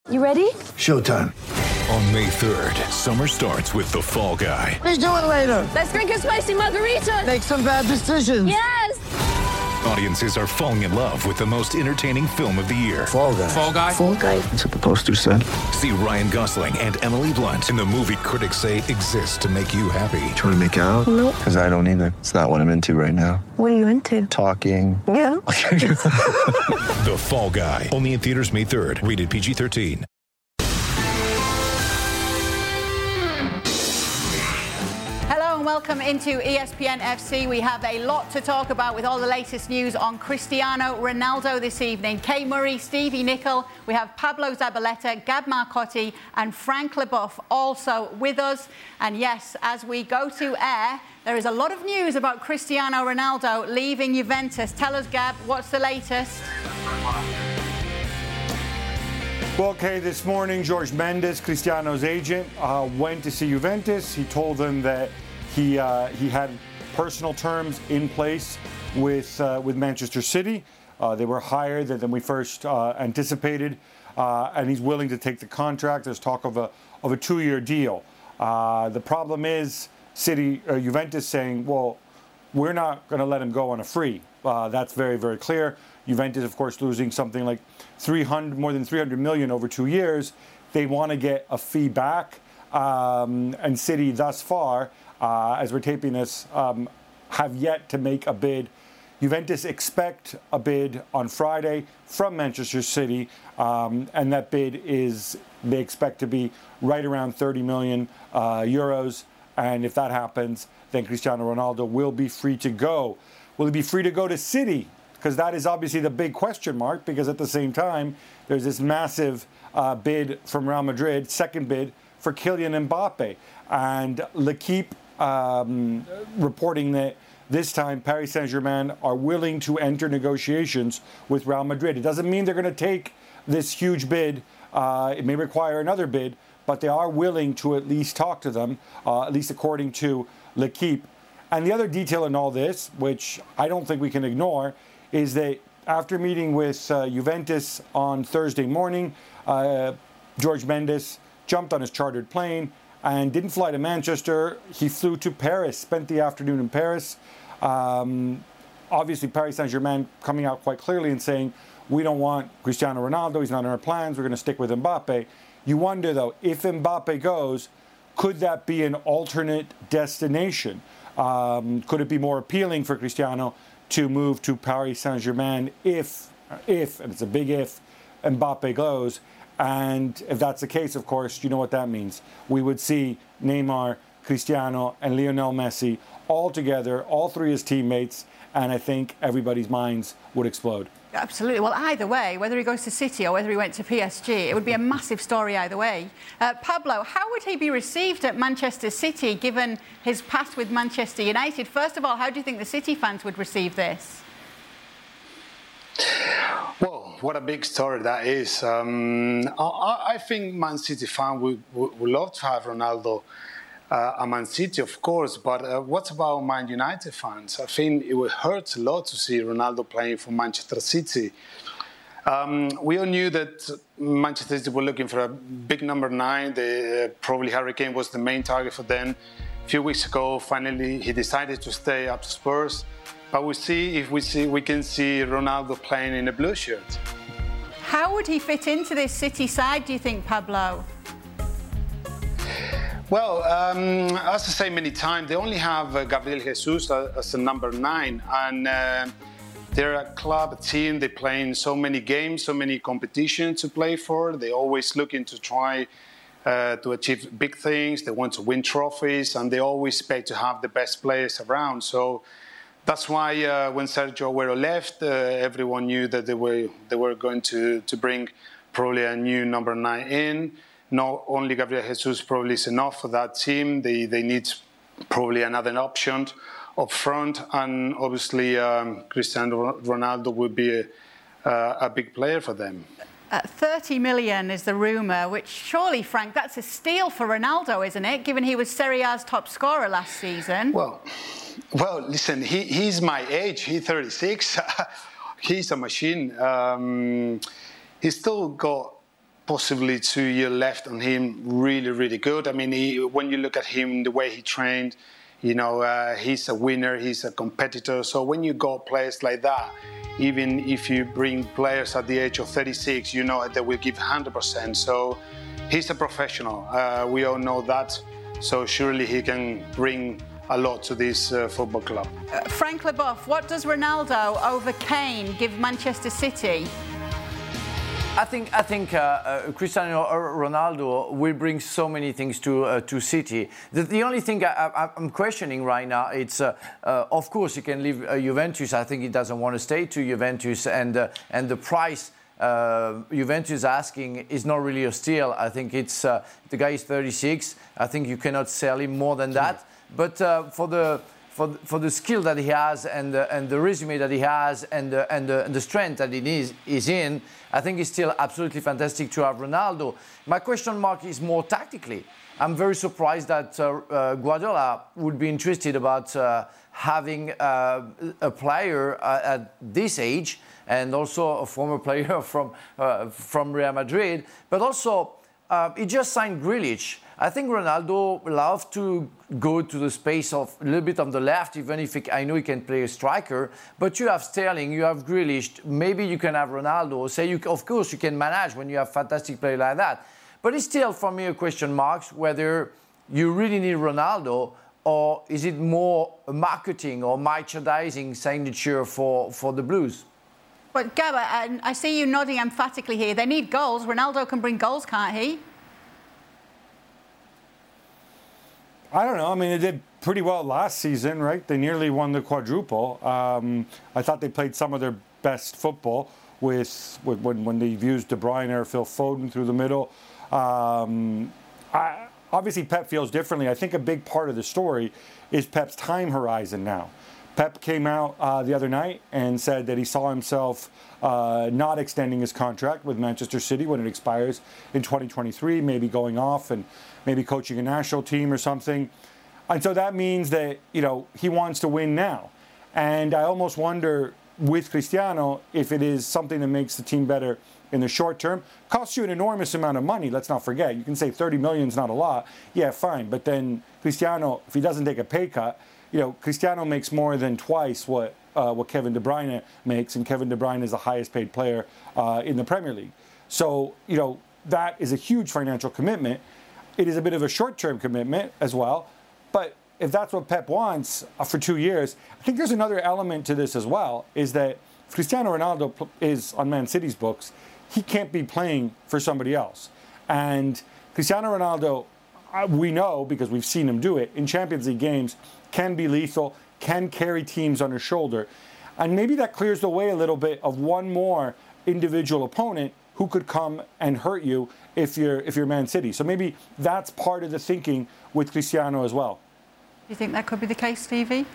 You ready? Showtime. On May 3rd, summer starts with The Fall Guy. Let's do it later. Let's drink a spicy margarita. Make some bad decisions. Yes. Audiences are falling in love with the most entertaining film of the year. Fall Guy. Fall Guy? Fall Guy. That's what the poster said. See Ryan Gosling and Emily Blunt in the movie critics say exists to make you happy. Trying to make it out? Nope. Because I don't either. It's not what I'm into right now. What are you into? Talking. Yeah. The Fall Guy. Only in theaters May 3rd. Rated PG-13. Hello and welcome into ESPN FC. We have a lot to talk about with all the latest news on Cristiano Ronaldo this evening. Kay Murray, Stevie Nicol, we have Pablo Zabaleta, Gab Marcotti and Frank Leboeuf also with us. And yes, as we go to air, there is a lot of news about Cristiano Ronaldo leaving Juventus. Tell us, Gab, what's the latest? Well, okay, this morning, Jorge Mendes, Cristiano's agent, went to see Juventus. He told them that he had personal terms in place with Manchester City. They were higher than we first anticipated, and he's willing to take the contract. There's talk of a 2-year deal. The problem is Juventus saying, well, we're not going to let him go on a free. That's very, very clear. Juventus, of course, losing something like more than 300 million over 2 years. They want to get a fee back. And City, thus far, as we're taping this, have yet to make a bid. Juventus expect a bid on Friday from Manchester City, and that bid they expect to be right around 30 million euros. And if that happens, then Cristiano Ronaldo will be free to go. Will he be free to go to City? Because that is obviously the big question mark, because at the same time, there's this massive bid from Real Madrid, second bid for Kylian Mbappe. And L'Équipe reporting that this time Paris Saint-Germain are willing to enter negotiations with Real Madrid. It doesn't mean they're going to take this huge bid. It may require another bid, but they are willing to at least talk to them, at least according to L'Équipe. And the other detail in all this, which I don't think we can ignore, is that after meeting with Juventus on Thursday morning, Jorge Mendes jumped on his chartered plane and didn't fly to Manchester. He flew to Paris, spent the afternoon in Paris. Obviously, Paris Saint-Germain coming out quite clearly and saying, we don't want Cristiano Ronaldo, he's not in our plans, we're going to stick with Mbappe. You wonder, though, if Mbappe goes, could that be an alternate destination? Could it be more appealing for Cristiano to move to Paris Saint-Germain if, and it's a big if, Mbappe goes? And if that's the case, of course, you know what that means. We would see Neymar, Cristiano, and Lionel Messi all together, all three as teammates, and I think everybody's minds would explode. Absolutely. Well, either way, whether he goes to City or whether he went to PSG, it would be a massive story either way. Pablo, how would he be received at Manchester City, given his past with Manchester United? First of all, how do you think the City fans would receive this? Well, what a big story that is. I think Man City fan would love to have Ronaldo at Man City, of course, but what about Man United fans? I think it would hurt a lot to see Ronaldo playing for Manchester City. We all knew that Manchester City were looking for a big number 9. Probably Harry Kane was the main target for them. A few weeks ago, finally, he decided to stay up to Spurs. But we'll see if we can see Ronaldo playing in a blue shirt. How would he fit into this City side, do you think, Pablo? Well, as I say many times, they only have Gabriel Jesus as a number 9. And they're a club, a team, they play in so many games, so many competitions to play for. They're always looking to try to achieve big things. They want to win trophies, and they always expect to have the best players around. So that's why when Sergio Aguero left, everyone knew that they were going to bring probably a new number 9 in. Not only Gabriel Jesus probably is enough for that team. They need probably another option up front, and obviously Cristiano Ronaldo would be a big player for them. 30 million is the rumour, which surely, Frank, that's a steal for Ronaldo, isn't it, given he was Serie A's top scorer last season? Well, listen, he's my age. He's 36. He's a machine. He's still got possibly 2 years left on him, really, really good. I mean, when you look at him, the way he trained, you know, he's a winner, he's a competitor. So when you got players like that, even if you bring players at the age of 36, you know they will give 100%. So he's a professional. We all know that. So surely he can bring a lot to this football club. Frank Leboeuf, what does Ronaldo over Kane give Manchester City? I think Cristiano Ronaldo will bring so many things to City. The only thing I'm questioning right now, it's of course he can leave Juventus. I think he doesn't want to stay to Juventus, and the price Juventus asking is not really a steal. I think it's the guy is 36. I think you cannot sell him more than that. But for the skill that he has and the resume that he has and the strength that he is in, I think it's still absolutely fantastic to have Ronaldo. My question mark is more tactically. I'm very surprised that Guardiola would be interested about having a player at this age, and also a former player from Real Madrid, but also he just signed Grealish. I think Ronaldo loves to go to the space of a little bit on the left, even if I know he can play a striker. But you have Sterling, you have Grealish. Maybe you can have Ronaldo. Of course, you can manage when you have fantastic play like that. But it's still, for me, a question mark whether you really need Ronaldo, or is it more marketing or merchandising signature for the Blues? But Gabba, I see you nodding emphatically here. They need goals. Ronaldo can bring goals, can't he? I don't know. I mean, they did pretty well last season, right? They nearly won the quadruple. I thought they played some of their best football when they've used De Bruyne or Phil Foden through the middle. Obviously, Pep feels differently. I think a big part of the story is Pep's time horizon now. Pep came out the other night and said that he saw himself not extending his contract with Manchester City when it expires in 2023, maybe going off and maybe coaching a national team or something. And so that means that, you know, he wants to win now. And I almost wonder with Cristiano if it is something that makes the team better in the short term. Costs you an enormous amount of money, let's not forget. You can say 30 million is not a lot. Yeah, fine. But then Cristiano, if he doesn't take a pay cut, you know, Cristiano makes more than twice what Kevin De Bruyne makes, and Kevin De Bruyne is the highest paid player in the Premier League. So, you know, that is a huge financial commitment. It is a bit of a short-term commitment as well. But if that's what Pep wants for 2 years, I think there's another element to this as well, is that if Cristiano Ronaldo is on Man City's books, he can't be playing for somebody else. And Cristiano Ronaldo, we know, because we've seen him do it, in Champions League games, can be lethal, can carry teams on his shoulder. And maybe that clears the way a little bit of one more individual opponent who could come and hurt you if you're Man City. So maybe that's part of the thinking with Cristiano as well. Do you think that could be the case, Stevie?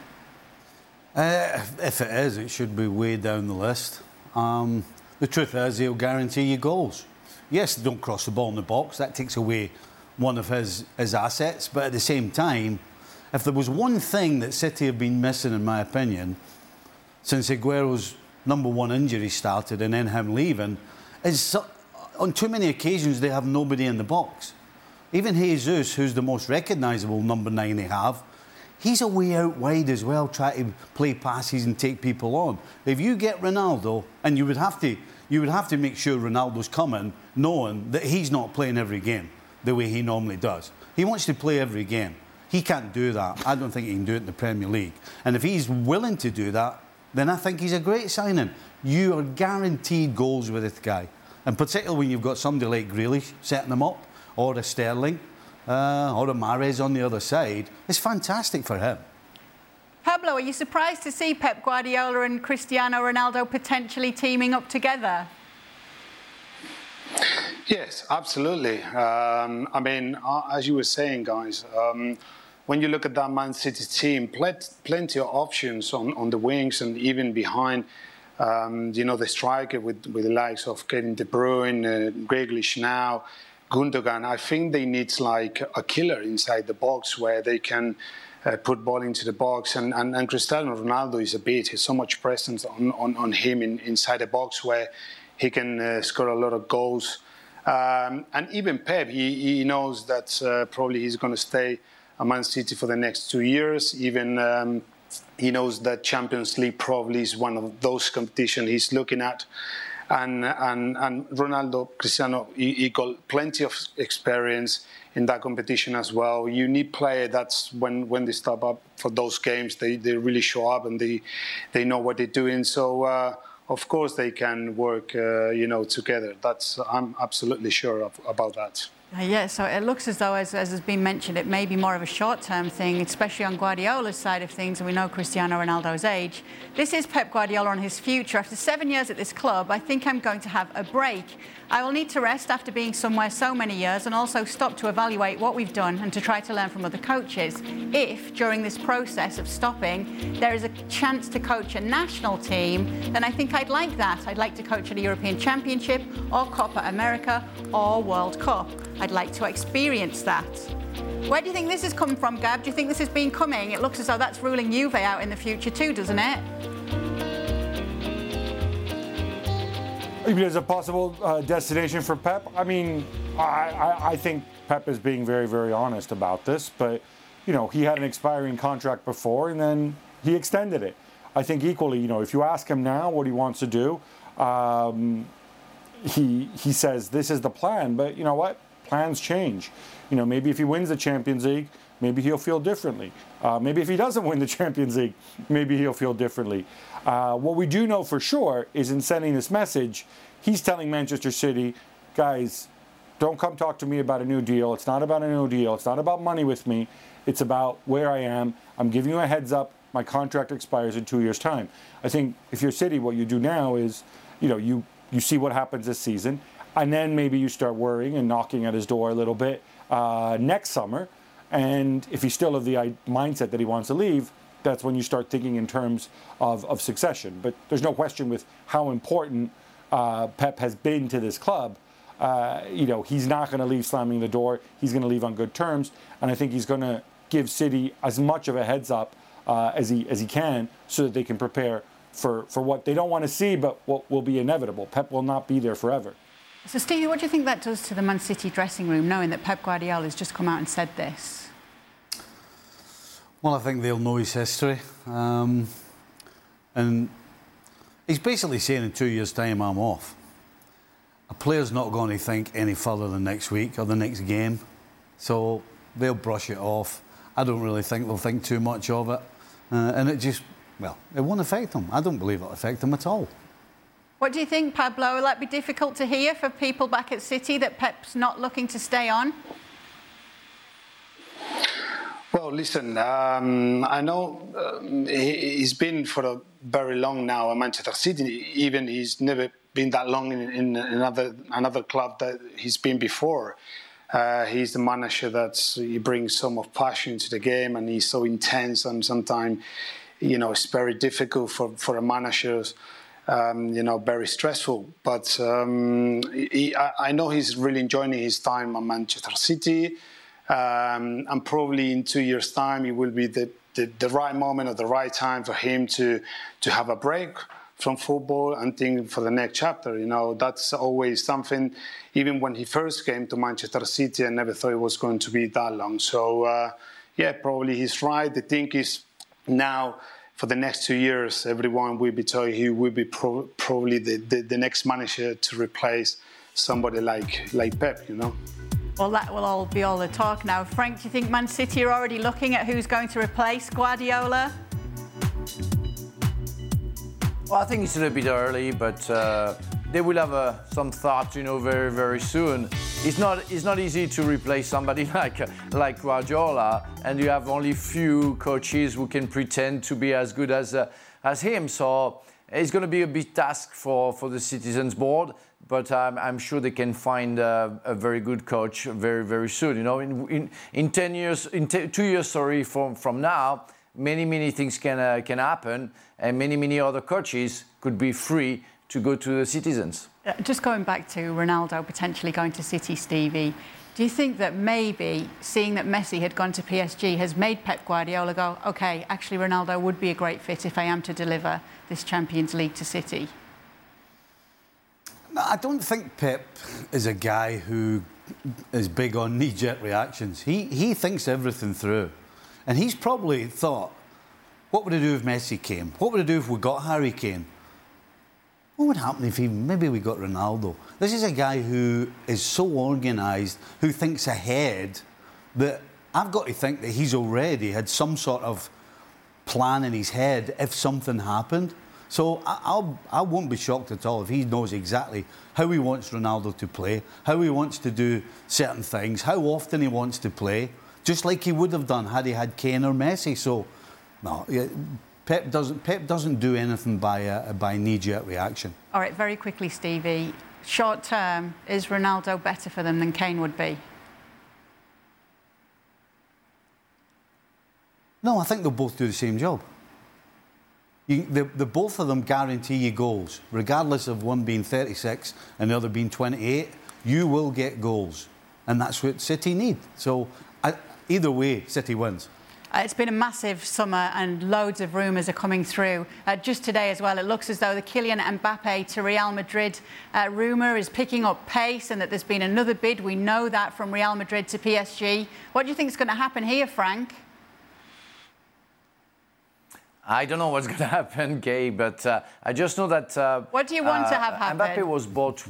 If it is, it should be way down the list. The truth is, he'll guarantee you goals. Yes, don't cross the ball in the box. That takes away one of his assets. But at the same time, if there was one thing that City have been missing, in my opinion, since Aguero's #1 injury started and then him leaving, is on too many occasions they have nobody in the box. Even Jesus, who's the most recognisable #9 they have, he's away out wide as well, trying to play passes and take people on. If you get Ronaldo, and you would have to make sure Ronaldo's coming, knowing that he's not playing every game the way he normally does. He wants to play every game. He can't do that. I don't think he can do it in the Premier League. And if he's willing to do that, then I think he's a great signing. You are guaranteed goals with this guy. And particularly when you've got somebody like Grealish setting them up, or a Sterling, or a Mahrez on the other side, it's fantastic for him. Pablo, are you surprised to see Pep Guardiola and Cristiano Ronaldo potentially teaming up together? Yes, absolutely. I mean, as you were saying, guys, when you look at that Man City team, plenty of options on the wings and even behind, the striker with the likes of Kevin De Bruyne, Grealish now, Gundogan. I think they need like a killer inside the box where they can put ball into the box. And Cristiano Ronaldo is he's so much presence on him inside the box where he can score a lot of goals. And even Pep, he knows that probably he's going to stay at Man City for the next 2 years. Even he knows that Champions League probably is one of those competitions he's looking at. And Ronaldo, Cristiano, he got plenty of experience in that competition as well. You need players that's when they step up for those games, they really show up and they know what they're doing. So of course they can work, together. I'm absolutely sure about that. Yeah, so it looks as though, as has been mentioned, it may be more of a short-term thing, especially on Guardiola's side of things, and we know Cristiano Ronaldo's age. This is Pep Guardiola on his future. After 7 years at this club, I think I'm going to have a break. I will need to rest after being somewhere so many years and also stop to evaluate what we've done and to try to learn from other coaches. If, during this process of stopping, there is a chance to coach a national team, then I think I'd like that. I'd like to coach at a European Championship or Copa America or World Cup. I'd like to experience that. Where do you think this has come from, Gab? Do you think this has been coming? It looks as though that's ruling Juve out in the future too, doesn't it? As a possible destination for Pep, I mean, I think Pep is being very, very honest about this. But, he had an expiring contract before and then he extended it. I think equally, if you ask him now what he wants to do, he says this is the plan. But you know what? Plans change. Maybe if he wins the Champions League, maybe he'll feel differently. Maybe if he doesn't win the Champions League, maybe he'll feel differently. What we do know for sure is in sending this message, he's telling Manchester City, guys, don't come talk to me about a new deal. It's not about a new deal. It's not about money with me. It's about where I am. I'm giving you a heads up. My contract expires in 2 years' time. I think if you're City, what you do now is, you see what happens this season. And then maybe you start worrying and knocking at his door a little bit next summer. And if he's still of the mindset that he wants to leave, that's when you start thinking in terms of succession. But there's no question with how important Pep has been to this club. He's not going to leave slamming the door. He's going to leave on good terms. And I think he's going to give City as much of a heads up as he can so that they can prepare for what they don't want to see, but what will be inevitable. Pep will not be there forever. So, Stevie, what do you think that does to the Man City dressing room, knowing that Pep Guardiola has just come out and said this? Well, I think they'll know his history. And he's basically saying in 2 years' time, I'm off. A player's not going to think any further than next week or the next game. So they'll brush it off. I don't really think they'll think too much of it. And it won't affect them. I don't believe it'll affect them at all. What do you think, Pablo? Will that be difficult to hear for people back at City that Pep's not looking to stay on? Well, listen, I know he's been for a very long now at Manchester City. Even he's never been that long in another club that he's been before. He's the manager he brings so much passion to the game, and he's so intense, and sometimes, it's very difficult for a manager. Very stressful. But I know he's really enjoying his time at Manchester City. And probably in 2 years' time, it will be the right moment or the right time for him to have a break from football and think for the next chapter. That's always something. Even when he first came to Manchester City, I never thought it was going to be that long. So, probably he's right. The thing is now, for the next 2 years, everyone will be told he will be probably the next manager to replace somebody like Pep, Well, that will all be all the talk now. Frank, do you think Man City are already looking at who's going to replace Guardiola? Well, I think it's a little bit early, but they will have some thoughts, very, very soon. It's not easy to replace somebody like Guardiola, and you have only few coaches who can pretend to be as good as him. So it's going to be a big task for the Citizens board, but I'm sure they can find a very good coach very, very soon. In 2 years, from now, many things can happen, and many other coaches could be free to go to the Citizens. Just going back to Ronaldo potentially going to City, Stevie, do you think that maybe seeing that Messi had gone to PSG has made Pep Guardiola go, OK, actually Ronaldo would be a great fit if I am to deliver this Champions League to City? No, I don't think Pep is a guy who is big on knee-jerk reactions. He thinks everything through. And he's probably thought, what would I do if Messi came? What would I do if we got Harry Kane? What would happen if maybe we got Ronaldo? This is a guy who is so organised, who thinks ahead, that I've got to think that he's already had some sort of plan in his head if something happened. So I won't be shocked at all if he knows exactly how he wants Ronaldo to play, how he wants to do certain things, how often he wants to play, just like he would have done had he had Kane or Messi. So, no, Pep doesn't do anything by knee-jerk reaction. All right, very quickly, Stevie. Short term, is Ronaldo better for them than Kane would be? No, I think they'll both do the same job. The both of them guarantee you goals. Regardless of one being 36 and the other being 28, you will get goals. And that's what City need. So, either way, City wins. It's been a massive summer and loads of rumours are coming through. Just today as well, it looks as though the Kylian Mbappe to Real Madrid rumour is picking up pace and that there's been another bid. We know that from Real Madrid to PSG. What do you think is going to happen here, Frank? I don't know what's going to happen, Kay, but I just know that... what do you want to have happen? Mbappe was bought...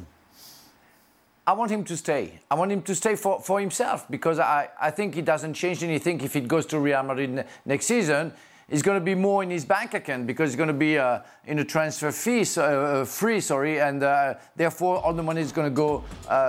I want him to stay. I want him to stay for himself because I think it doesn't change anything if it goes to Real Madrid next season. It's going to be more in his bank account because it's going to be in a transfer fee, free, and therefore all the money is going to go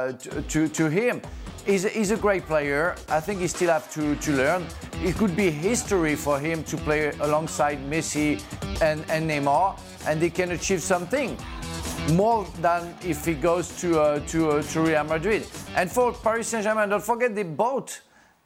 to him. He's a great player. I think he still has to learn. It could be history for him to play alongside Messi and Neymar, and they can achieve something more than if he goes to Real Madrid. And for Paris Saint-Germain, don't forget they bought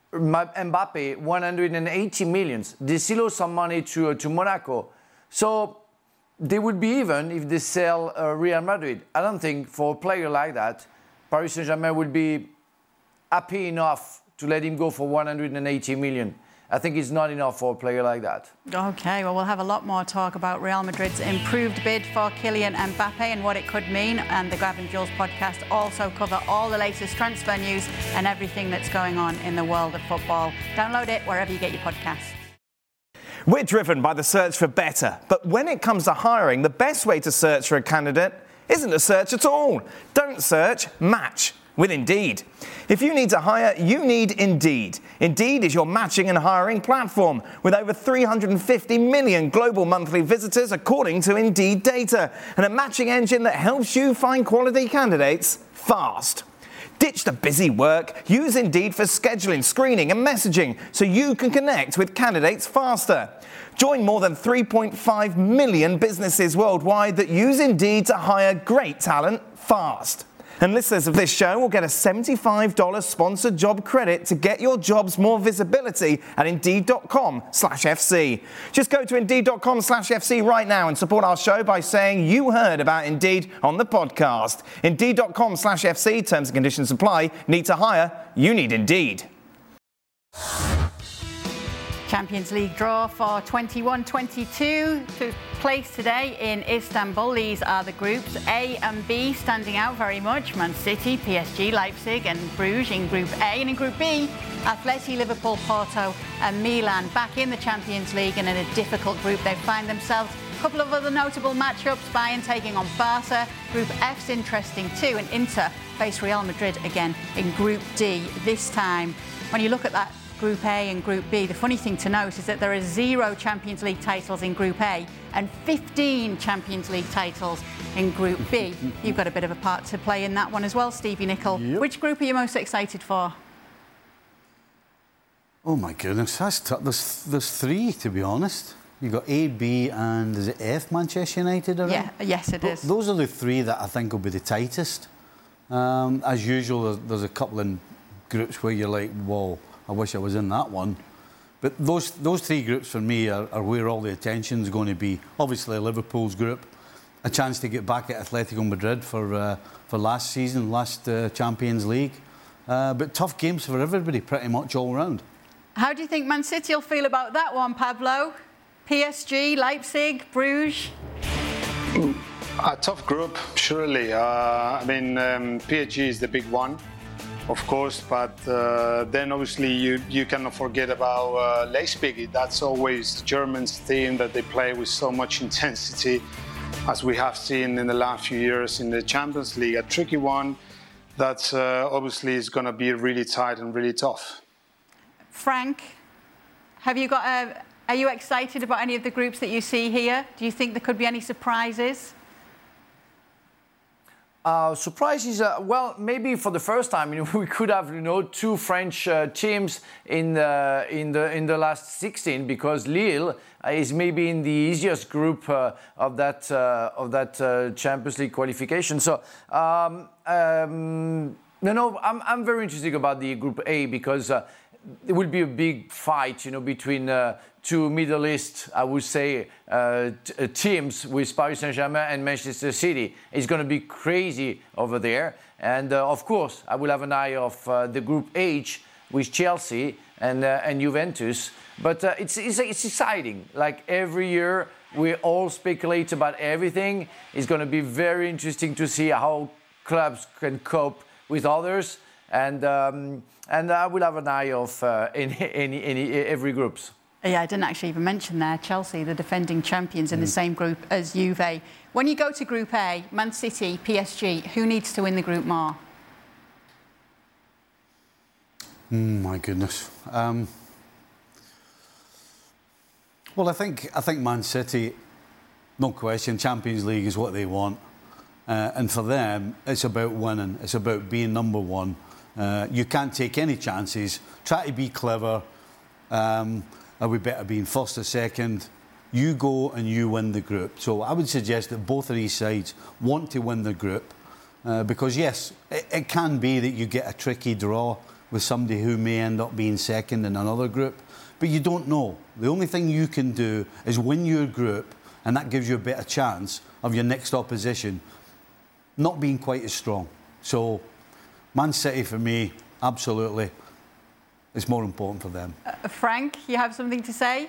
Mbappe 180 million. They still owe some money to Monaco. So they would be even if they sell Real Madrid. I don't think for a player like that, Paris Saint-Germain would be happy enough to let him go for 180 million. I think it's not enough for a player like that. OK, well, we'll have a lot more talk about Real Madrid's improved bid for Kylian Mbappe and what it could mean. And the Gav and Jules podcast also cover all the latest transfer news and everything that's going on in the world of football. Download it wherever you get your podcasts. We're driven by the search for better. But when it comes to hiring, the best way to search for a candidate isn't to search at all. Don't search, match with Indeed. If you need to hire, you need Indeed. Indeed is your matching and hiring platform with over 350 million global monthly visitors according to Indeed data, and a matching engine that helps you find quality candidates fast. Ditch the busy work. Use Indeed for scheduling, screening and messaging so you can connect with candidates faster. Join more than 3.5 million businesses worldwide that use Indeed to hire great talent fast. And listeners of this show will get a $75 sponsored job credit to get your jobs more visibility at Indeed.com/FC. Just go to Indeed.com/FC right now and support our show by saying you heard about Indeed on the podcast. Indeed.com/FC, terms and conditions apply. Need to hire? You need Indeed. Champions League draw for 21-22 took place today in Istanbul. These are the groups A and B standing out very much. Man City, PSG, Leipzig and Bruges in Group A. And in Group B, Atleti, Liverpool, Porto and Milan back in the Champions League and in a difficult group. They find themselves a couple of other notable matchups. Bayern taking on Barca. Group F's interesting too, and Inter face Real Madrid again in Group D this time. When you look at that Group A and Group B, the funny thing to note is that there are 0 Champions League titles in Group A and 15 Champions League titles in Group B. You've got a bit of a part to play in that one as well, Stevie Nicol. Yep. Which group are you most excited for? Oh my goodness, that's tough. There's 3, to be honest. You've got A, B and is it F, Manchester United? Yeah, yes it is. Those are the 3 that I think will be the tightest. As usual, there's a couple in groups where you're like, whoa, I wish I was in that one. But those 3 groups for me are where all the attention is going to be. Obviously, Liverpool's group, a chance to get back at Atletico Madrid for last season, last Champions League. But tough games for everybody, pretty much all round. How do you think Man City will feel about that one, Pablo? PSG, Leipzig, Bruges? A tough group, surely. PSG is the big one, of course, but then obviously you cannot forget about Leipzig. That's always the Germans team that they play with so much intensity, as we have seen in the last few years in the Champions League. A tricky one that obviously is going to be really tight and really tough. Frank, are you excited about any of the groups that you see here? Do you think there could be any surprises? Surprises, well, maybe for the first time, we could have, two French teams in the last 16, because Lille is maybe in the easiest group of that Champions League qualification. So, I'm very interested about the Group A, because there will be a big fight, between two Middle East, I would say, teams with Paris Saint-Germain and Manchester City. It's going to be crazy over there. And of course, I will have an eye of the Group H with Chelsea and Juventus. But it's exciting. Like every year, we all speculate about everything. It's going to be very interesting to see how clubs can cope with others. And I will have an eye of every groups. Yeah, I didn't actually even mention there, Chelsea, the defending champions in the same group as Juve. When you go to Group A, Man City, PSG, who needs to win the group more? My goodness. Well, I think Man City, no question, Champions League is what they want. And for them, it's about winning. It's about being number one. You can't take any chances. Try to be clever. Are we better being first or second? You go and you win the group. So I would suggest that both of these sides want to win the group, because yes, it can be that you get a tricky draw with somebody who may end up being second in another group, but you don't know. The only thing you can do is win your group, and that gives you a better chance of your next opposition not being quite as strong. So Man City, for me, absolutely, it's more important for them. Frank, you have something to say?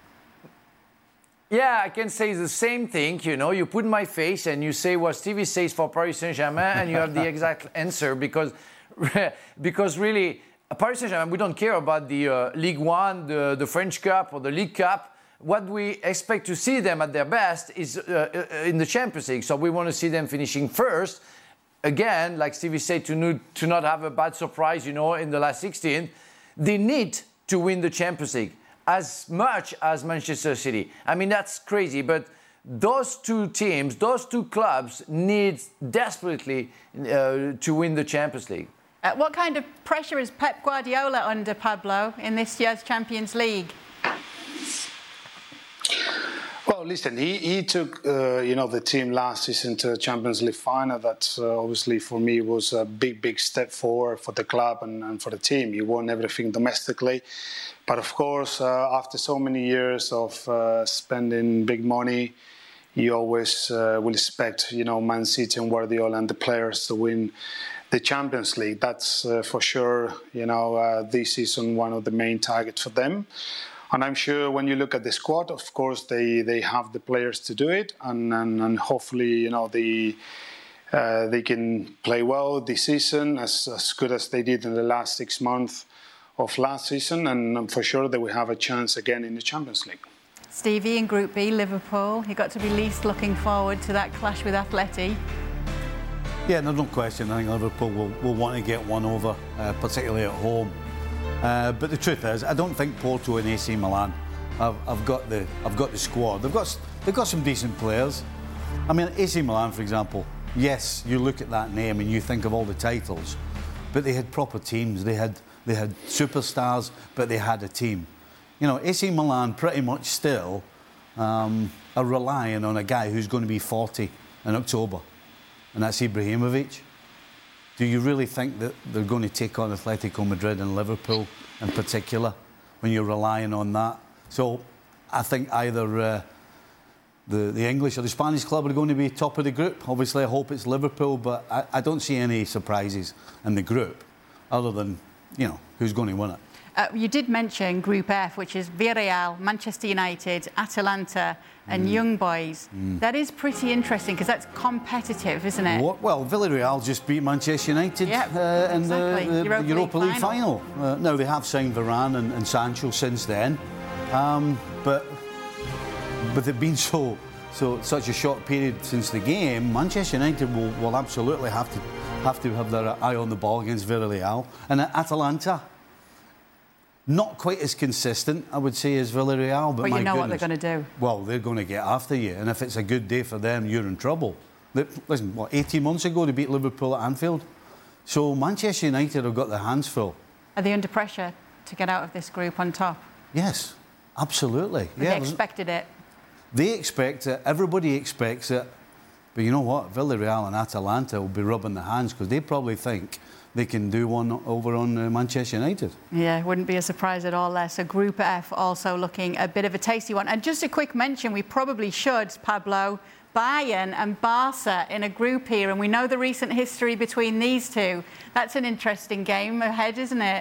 Yeah, I can say the same thing. You put my face and you say what Stevie says for Paris Saint-Germain, and you have the exact answer, because really, Paris Saint-Germain, we don't care about the Ligue 1, the French Cup or the League Cup. What we expect to see them at their best is in the Champions League. So we want to see them finishing first. Again, like Stevie said, to not have a bad surprise, in the last 16. They need to win the Champions League as much as Manchester City. I mean, that's crazy, but those two teams, those two clubs need desperately to win the Champions League. What kind of pressure is Pep Guardiola under, Pablo, in this year's Champions League? Well, listen, he took, the team last season to the Champions League final. That obviously for me was a big step forward for the club and for the team. He won everything domestically. But of course, after so many years of spending big money, you always will expect, Man City and Guardiola and the players to win the Champions League. That's for sure, this season one of the main targets for them. And I'm sure when you look at the squad, of course, they have the players to do it. And hopefully, they can play well this season, as good as they did in the last 6 months of last season. And for sure, they will have a chance again in the Champions League. Stevie, in Group B, Liverpool, you've got to be least looking forward to that clash with Atleti. Yeah, no question. I think Liverpool will want to get one over, particularly at home. But the truth is, I don't think Porto and AC Milan have got the squad. They've got some decent players. I mean, AC Milan, for example. Yes, you look at that name and you think of all the titles, but they had proper teams. They had superstars, but they had a team. AC Milan pretty much still are relying on a guy who's going to be 40 in October, and that's Ibrahimovic. Do you really think that they're going to take on Atletico Madrid and Liverpool in particular when you're relying on that? So I think either the English or the Spanish club are going to be top of the group. Obviously, I hope it's Liverpool, but I don't see any surprises in the group other than, who's going to win it. You did mention Group F, which is Villarreal, Manchester United, Atalanta and Young Boys. That is pretty interesting because that's competitive, isn't it? Well, Villarreal just beat Manchester United in the Europa League final. Now, they have signed Varane and Sancho since then, but they've been such a short period since the game. Manchester United will absolutely have to have their eye on the ball against Villarreal. And Atalanta, not quite as consistent, I would say, as Villarreal. But you know what they're going to do. Well, they're going to get after you. And if it's a good day for them, you're in trouble. Listen, 18 months ago, they beat Liverpool at Anfield. So Manchester United have got their hands full. Are they under pressure to get out of this group on top? Yes, absolutely. They expected it. They expect it. Everybody expects it. But you know what? Villarreal and Atalanta will be rubbing their hands because they probably think they can do one over on Manchester United. Yeah, wouldn't be a surprise at all there. So Group F also looking a bit of a tasty one. And just a quick mention, we probably should, Pablo, Bayern and Barca in a group here. And we know the recent history between these two. That's an interesting game ahead, isn't it?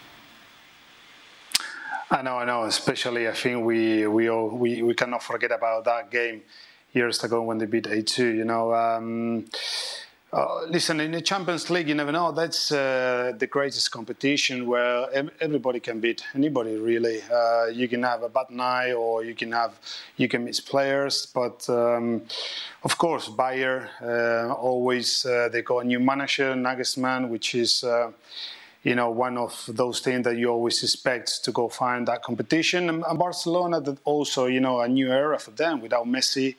I know. Especially, I think we cannot forget about that game years ago when they beat A2. You know, listen, in the Champions League, you never know. That's the greatest competition where everybody can beat anybody. Really, you can have a bad night, or you can miss players. But of course, Bayern always they got a new manager, Nagelsmann, which is. You know, one of those teams that you always expect to go find that competition. And Barcelona, that also, you know, a new era for them without Messi.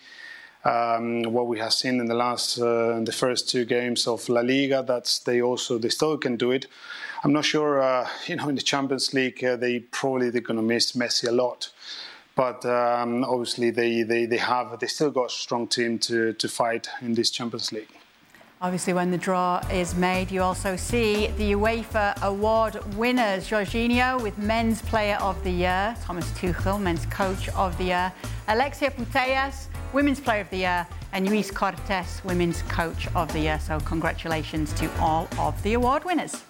What we have seen in the first two games of La Liga, they still can do it. I'm not sure, you know, in the Champions League, they're going to miss Messi a lot. But obviously, they still got a strong team to fight in this Champions League. Obviously, when the draw is made, you also see the UEFA award winners. Jorginho with Men's Player of the Year, Thomas Tuchel, Men's Coach of the Year, Alexia Putellas, Women's Player of the Year, and Luis Cortés, Women's Coach of the Year. So congratulations to all of the award winners.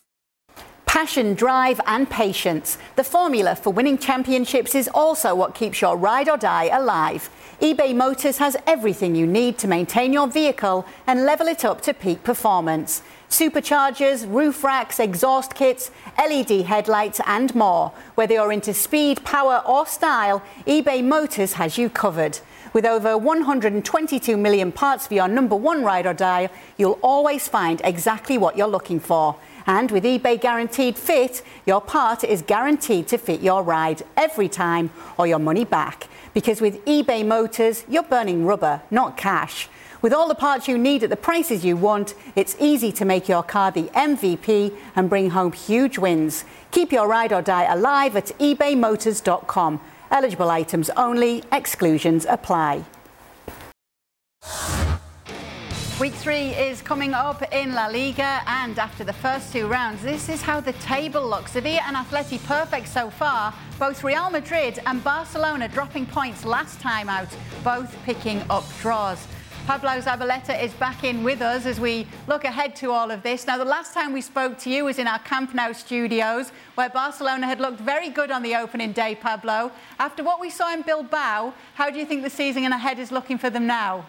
Passion, drive and patience. The formula for winning championships is also what keeps your ride or die alive. eBay Motors has everything you need to maintain your vehicle and level it up to peak performance. Superchargers, roof racks, exhaust kits, LED headlights and more. Whether you're into speed, power or style, eBay Motors has you covered. With over 122 million parts for your number one ride or die, you'll always find exactly what you're looking for. And with eBay Guaranteed Fit, your part is guaranteed to fit your ride every time or your money back. Because with eBay Motors, you're burning rubber, not cash. With all the parts you need at the prices you want, it's easy to make your car the MVP and bring home huge wins. Keep your ride or die alive at ebaymotors.com. Eligible items only, exclusions apply. Week 3 is coming up in La Liga, and after the first two rounds, this is how the table looks. Sevilla and Atleti perfect so far. Both Real Madrid and Barcelona dropping points last time out, both picking up draws. Pablo Zabaleta is back in with us as we look ahead to all of this. Now, the last time we spoke to you was in our Camp Nou studios, where Barcelona had looked very good on the opening day, Pablo. After what we saw in Bilbao, how do you think the season ahead is looking for them now?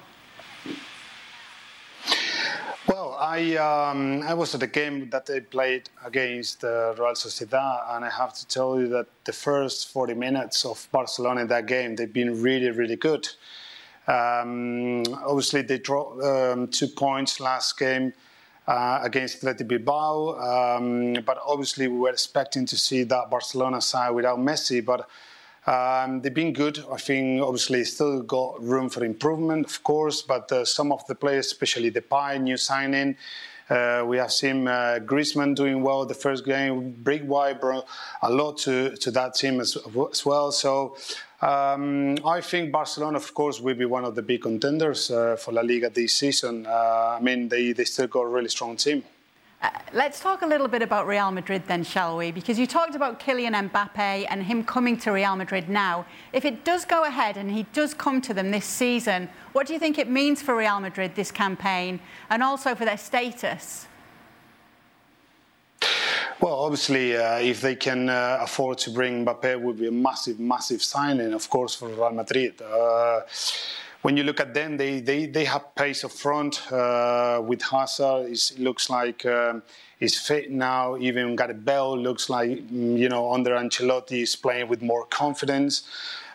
Well, I was at the game that they played against Real Sociedad, and I have to tell you that the first 40 minutes of Barcelona in that game, they've been really, really good. Obviously, they dropped 2 points last game against Athletic Bilbao, but obviously we were expecting to see that Barcelona side without Messi, but they've been good. I think obviously still got room for improvement, of course, but some of the players, especially Depay, new signing, we have seen Griezmann doing well the first game. Brick White brought a lot to that team as well. So I think Barcelona, of course, will be one of the big contenders for La Liga this season. I mean, they still got a really strong team. Let's talk a little bit about Real Madrid then, shall we? Because you talked about Kylian Mbappe and him coming to Real Madrid now. If it does go ahead and he does come to them this season, what do you think it means for Real Madrid, this campaign, and also for their status? Well, obviously, if they can afford to bring Mbappé, it would be a massive, massive signing, of course, for Real Madrid. When you look at them, they have pace up front with Hazard. It looks like he's fit now. Even Gareth Bale looks like, under Ancelotti, is playing with more confidence.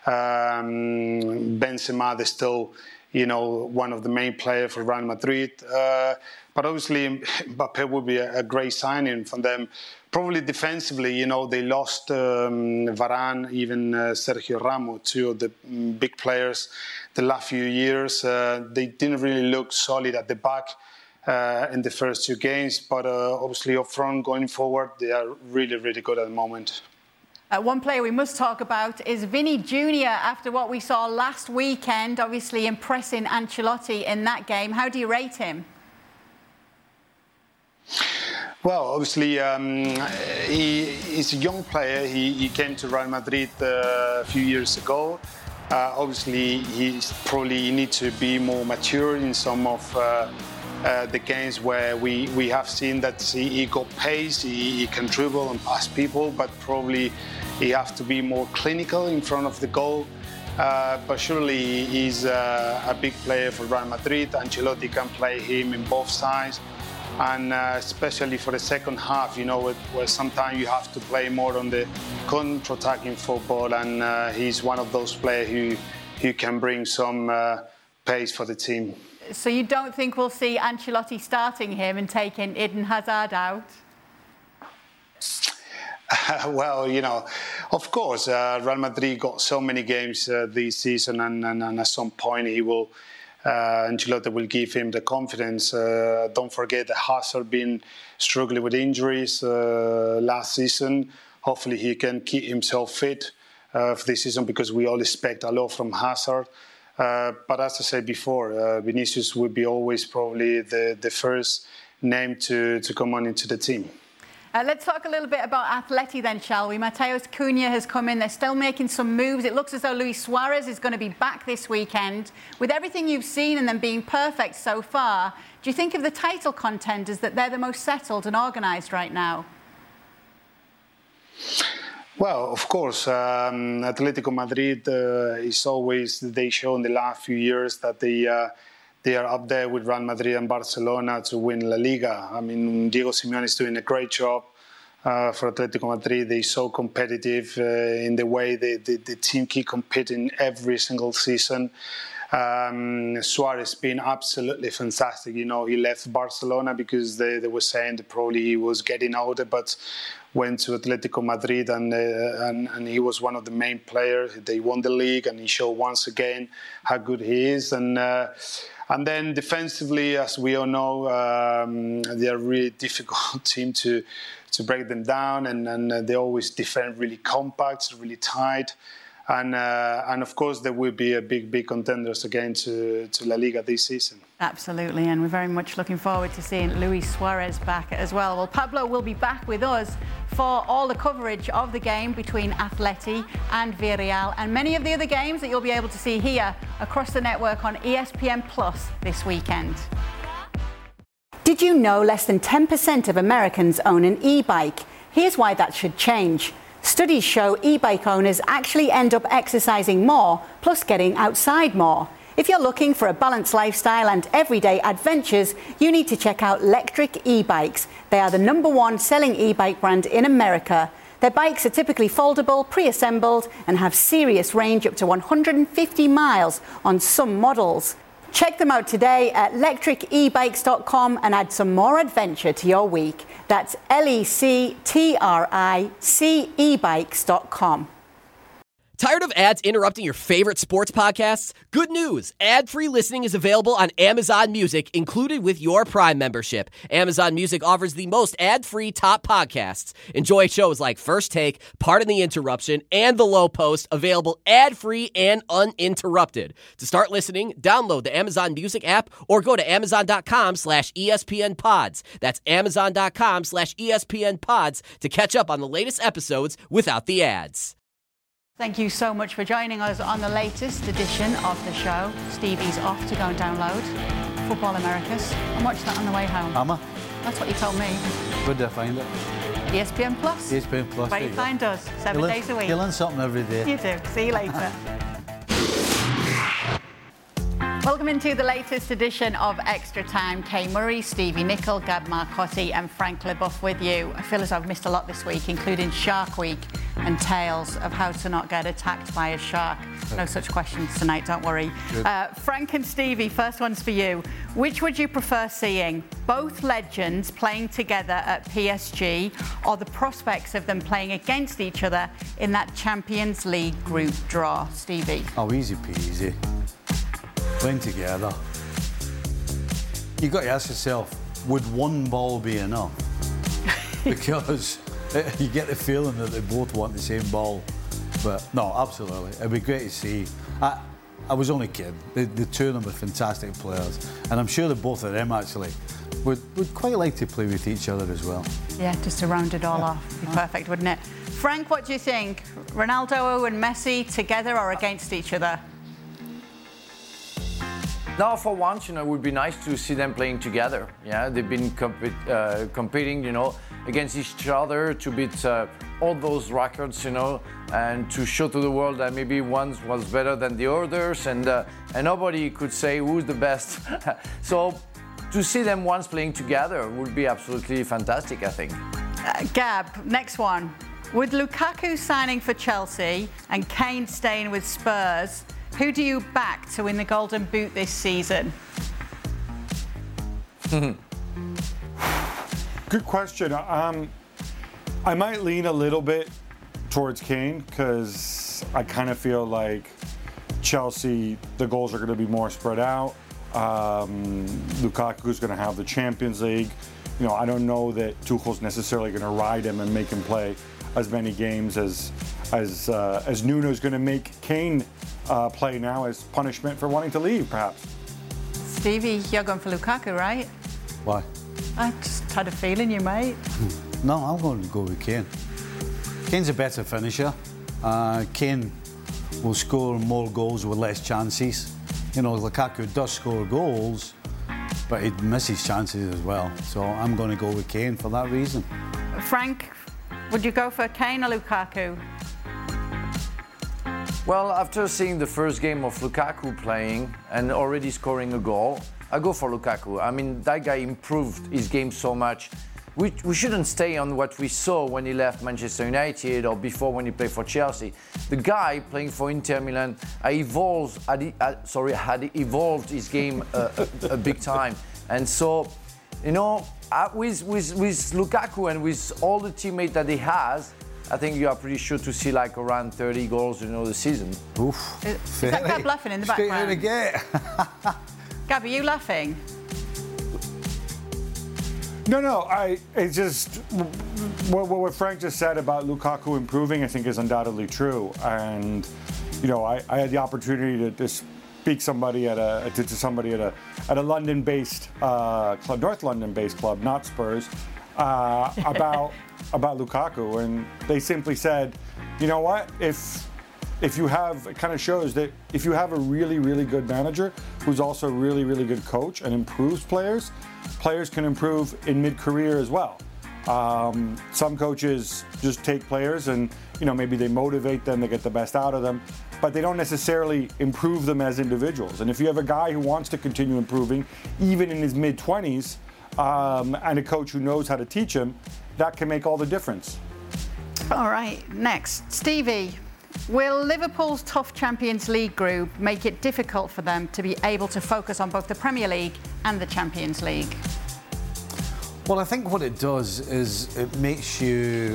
Benzema is still, one of the main players for Real Madrid. But obviously, Mbappé would be a great signing from them. Probably defensively, they lost Varane, even Sergio Ramos, two of the big players the last few years. They didn't really look solid at the back in the first two games, but obviously up front, going forward, they are really, really good at the moment. One player we must talk about is Vinny Jr. after what we saw last weekend, obviously impressing Ancelotti in that game. How do you rate him? Well, obviously, he's a young player. He came to Real Madrid a few years ago. Obviously, he needs to be more mature in some of the games where we have seen that he got pace, he can dribble and pass people, but probably he has to be more clinical in front of the goal. But surely he's a big player for Real Madrid. Ancelotti can play him in both sides. And especially for the second half, where sometimes you have to play more on the counter-attacking football, and he's one of those players who can bring some pace for the team. So you don't think we'll see Ancelotti starting him and taking Eden Hazard out? Well, of course, Real Madrid got so many games this season, and at some point Ancelotti will give him the confidence. Don't forget that Hazard been struggling with injuries last season. Hopefully he can keep himself fit for this season, because we all expect a lot from Hazard. But as I said before, Vinicius will be always probably the first name to come on into the team. Let's talk a little bit about Atleti then, shall we? Matheus Cunha has come in. They're still making some moves. It looks as though Luis Suarez is going to be back this weekend. With everything you've seen and them being perfect so far, do you think of the title contenders that they're the most settled and organised right now? Well, of course, Atletico Madrid is always, they show in the last few years that they are up there with Real Madrid and Barcelona to win La Liga. I mean, Diego Simeone is doing a great job for Atletico Madrid. They're so competitive in the way the team keep competing every single season. Suarez been absolutely fantastic. He left Barcelona because they were saying that probably he was getting older, but went to Atletico Madrid and he was one of the main players. They won the league, and he showed once again how good he is. And then defensively, as we all know, they're a really difficult team to break them down, and they always defend really compact, really tight. And of course, there will be a big contenders again to La Liga this season. Absolutely, and we're very much looking forward to seeing Luis Suarez back as well. Well, Pablo will be back with us for all the coverage of the game between Atleti and Villarreal, and many of the other games that you'll be able to see here across the network on ESPN Plus this weekend. Did you know less than 10% of Americans own an e-bike? Here's why that should change. Studies show e-bike owners actually end up exercising more, plus getting outside more. If you're looking for a balanced lifestyle and everyday adventures, you need to check out Lectric e-bikes. They are the #1 selling e-bike brand in America. Their bikes are typically foldable, pre-assembled, and have serious range up to 150 miles on some models. Check them out today at lectricebikes.com and add some more adventure to your week. That's lectricebikes.com. Tired of ads interrupting your favorite sports podcasts? Good news! Ad-free listening is available on Amazon Music, included with your Prime membership. Amazon Music offers the most ad-free top podcasts. Enjoy shows like First Take, Pardon the Interruption, and The Low Post, available ad-free and uninterrupted. To start listening, download the Amazon Music app or go to amazon.com/ESPNpods. That's amazon.com/ESPNpods to catch up on the latest episodes without the ads. Thank you so much for joining us on the latest edition of the show. Stevie's off to go and download Football Americas and watch that on the way home. Am I? That's what you told me. Where did I find it? ESPN Plus. ESPN Plus. Where you find us 7 days a week. You learn something every day. You do. See you later. Welcome into the latest edition of Extra Time. Kay Murray, Stevie Nicol, Gab Marcotti and Frank Leboeuf with you. I feel as I've missed a lot this week, including Shark Week and tales of how to not get attacked by a shark. No such questions tonight, don't worry. Frank and Stevie, first one's for you. Which would you prefer seeing? Both legends playing together at PSG or the prospects of them playing against each other in that Champions League group draw? Stevie? Oh, easy peasy. Playing together. You've got to ask yourself, would one ball be enough? Because you get the feeling that they both want the same ball. But no, absolutely. It'd be great to see. I was only kidding. The two of them are fantastic players. And I'm sure that both of them actually would quite like to play with each other as well. Yeah, just to round it all off. It'd be perfect, wouldn't it? Frank, what do you think? Ronaldo and Messi together or against each other? Now, for once, it would be nice to see them playing together. Yeah, they've been competing, against each other to beat all those records, and to show to the world that maybe one was better than the others, and nobody could say who's the best. So, to see them once playing together would be absolutely fantastic, I think. Gab, next one. With Lukaku signing for Chelsea and Kane staying with Spurs, who do you back to win the Golden Boot this season? Good question. I might lean a little bit towards Kane because I kind of feel like Chelsea, the goals are going to be more spread out. Lukaku's going to have the Champions League. I don't know that Tuchel's necessarily going to ride him and make him play as many games as Nuno's going to make Kane play now as punishment for wanting to leave, perhaps. Stevie, you're going for Lukaku, right? Why? I just had a feeling you might. No, I'm going to go with Kane. Kane's a better finisher. Kane will score more goals with less chances. Lukaku does score goals, but he misses chances as well. So I'm going to go with Kane for that reason. Frank, would you go for Kane or Lukaku? Well, after seeing the first game of Lukaku playing and already scoring a goal, I go for Lukaku. I mean, that guy improved his game so much. We shouldn't stay on what we saw when he left Manchester United or before when he played for Chelsea. The guy playing for Inter Milan had evolved his game a big time. And so, with Lukaku and with all the teammates that he has, I think you are pretty sure to see around 30 goals, the season. Oof. Is that Gab laughing in the background? Gab, are you laughing? No. It's just what Frank just said about Lukaku improving, I think, is undoubtedly true. And I had the opportunity to speak to somebody at a London-based club, North London-based club, not Spurs, about Lukaku, and they simply said, you know what, if you have, it kind of shows that if you have a really, really good manager who's also a really, really good coach and improves players can improve in mid-career as well. Some coaches just take players and, maybe they motivate them, they get the best out of them, but they don't necessarily improve them as individuals. And if you have a guy who wants to continue improving, even in his mid-20s, and a coach who knows how to teach him, that can make all the difference. All right, next. Stevie, will Liverpool's tough Champions League group make it difficult for them to be able to focus on both the Premier League and the Champions League? Well, I think what it does is it makes you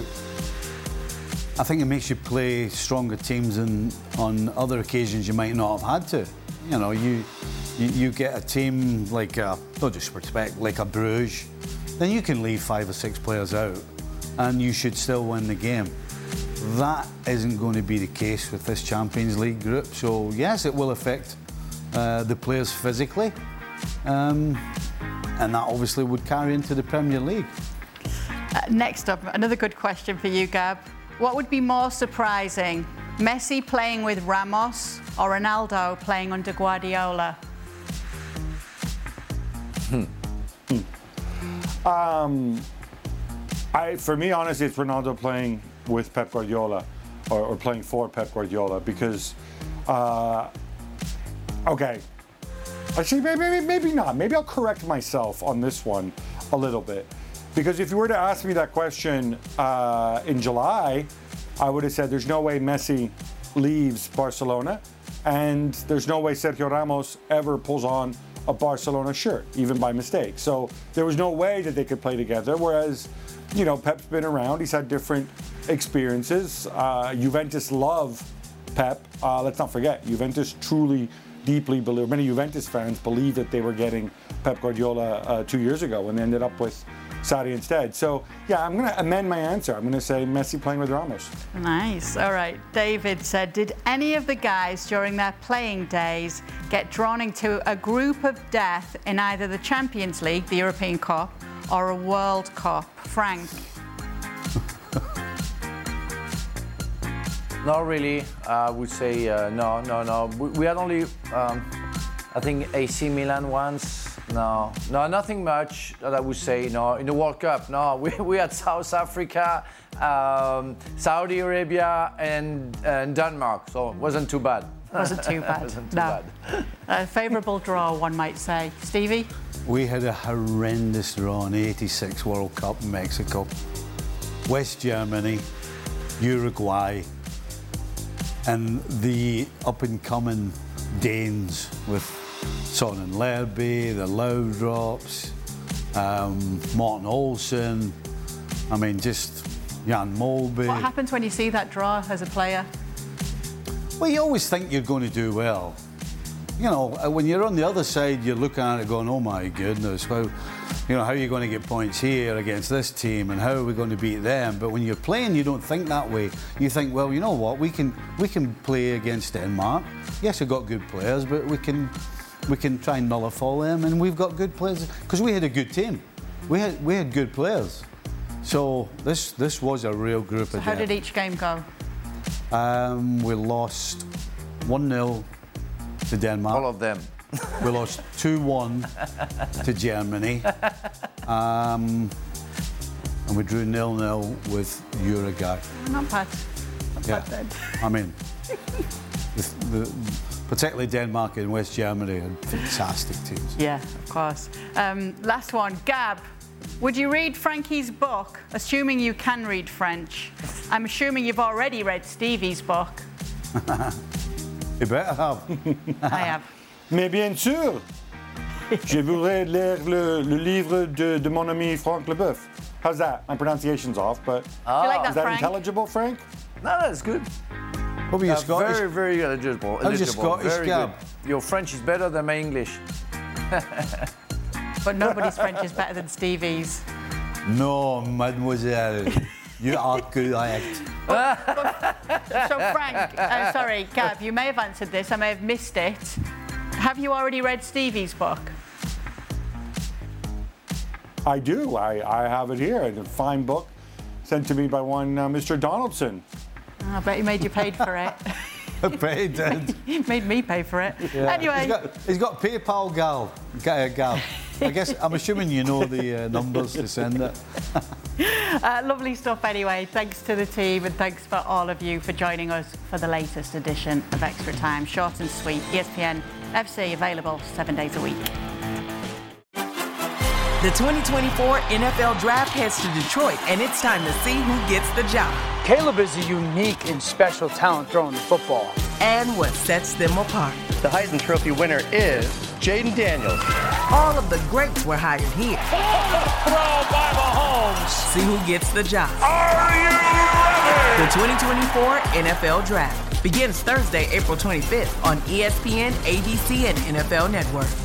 play stronger teams on other occasions you might not have had to. You get a team like no disrespect, like a Bruges, then you can leave 5 or 6 players out and you should still win the game. That isn't going to be the case with this Champions League group. So yes, it will affect the players physically, and that obviously would carry into the Premier League. Next up, another good question for you, Gab. What would be more surprising, Messi playing with Ramos or Ronaldo playing under Guardiola? For me, honestly, it's Ronaldo playing with Pep Guardiola or playing for Pep Guardiola because, okay. Actually, maybe not. Maybe I'll correct myself on this one a little bit. Because if you were to ask me that question in July, I would have said there's no way Messi leaves Barcelona and there's no way Sergio Ramos ever pulls on a Barcelona shirt, even by mistake. So there was no way that they could play together, whereas, you know, Pep's been around, he's had different experiences. Juventus love Pep. Let's not forget, Juventus truly, deeply believe, many Juventus fans believe that they were getting Pep Guardiola 2 years ago and they ended up with Sarri instead. So, yeah, I'm going to amend my answer. I'm going to say Messi playing with Ramos. Nice. All right. David said, did any of the guys during their playing days get drawn into a group of death in either the Champions League, the European Cup, or a World Cup? Frank? Not really. I would say no. We had only, I think, AC Milan once. No, nothing much that I would say. No, in the World Cup, no. We had South Africa, Saudi Arabia, and Denmark, so it wasn't too bad. Wasn't too bad. A favourable draw, one might say. Stevie? We had a horrendous draw in the '86 World Cup in Mexico. West Germany, Uruguay, and the up-and-coming Danes with Sonnen Lerby, the Laudrops, Morten Olsen, I mean, just Jan Molby. What happens when you see that draw as a player? Well, you always think you're going to do well. You know, when you're on the other side, you're looking at it going, oh my goodness, how are you going to get points here against this team and how are we going to beat them? But when you're playing, you don't think that way. You think, well, you know what, we can play against Denmark. Yes, we've got good players, but we can try and nullify them, and we've got good players because we had a good team. We had good players. So this was a real group of how did each game go? We lost 1-0 to Denmark. All of them. We lost 2-1 to Germany. And we drew 0-0 with Uruguay. Not bad. Not bad then. I mean, particularly Denmark and West Germany are fantastic teams. Yeah, of course. Last one, Gab. Would you read Frankie's book, assuming you can read French? I'm assuming you've already read Stevie's book. You better have. I have. Mais bien sûr, je voudrais lire le livre de mon ami Franck Leboeuf. How's that? My pronunciation's off, but is that intelligible, Frank? No, that's good. What were you Scottish? Very, very eligible. How's your Scottish, very Gab? Good. Your French is better than my English. But nobody's French is better than Stevie's. No, mademoiselle. You are correct. So, Frank, sorry, Gab, you may have answered this. I may have missed it. Have you already read Stevie's book? I do. I have it here. It's a fine book sent to me by one Mr. Donaldson. I bet he made you paid for it. He did. He made me pay for it. Yeah. Anyway. He's got PayPal, Gal. I guess, I'm assuming you know the numbers to send it. Lovely stuff anyway. Thanks to the team and thanks for all of you for joining us for the latest edition of Extra Time. Short and sweet. ESPN FC available 7 days a week. The 2024 NFL Draft heads to Detroit, and it's time to see who gets the job. Caleb is a unique and special talent throwing the football. And what sets them apart. The Heisman Trophy winner is Jaden Daniels. All of the greats were hired here. Throw by Mahomes. See who gets the job. Are you ready? The 2024 NFL Draft begins Thursday, April 25th on ESPN, ABC, and NFL Network.